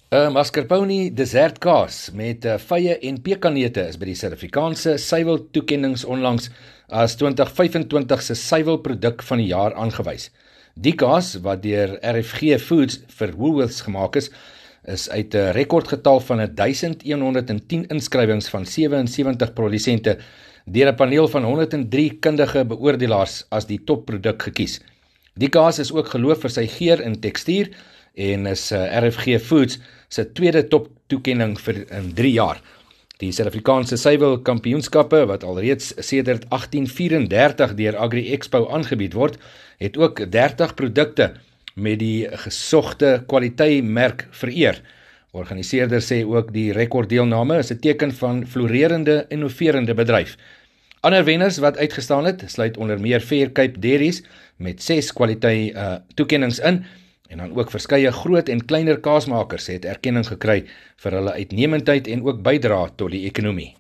Mascarpone dessertkaas met vye en pekanneute is by die Suid-Afrikaanse suiweltoekennings onlangs as 2025 se suiwelproduk van die jaar aangewys. Die kaas, wat deur RFG Foods vir Woolworths gemaak is uit 'n rekordgetal van 1110 inskrywings van 77 produsente deur 'n paneel van 103 kundige beoordelaars as die topproduk gekies. Die kaas is ook geloof vir sy geur en tekstuur en is RFG Foods se tweede toptoekenning vir 3 jaar. Die Suid-Afrikaanse suiwelkampioenskappe, wat alreeds sedert 1834 deur Agri Expo aangebied word, het ook 30 produkte met die gesogte kwaliteitmerk vereer. Organiseerders sê ook die rekorddeelname is 'n teken van florerende, innoverende bedryf. Ander wenners wat uitgestaan het, sluit onder meer Fair Cape Dairies met 6 kwaliteit toekennings in, en dan ook verskeie groot en kleiner kaasmakers het erkenning gekry vir hulle uitnemendheid en ook bydra tot die ekonomie.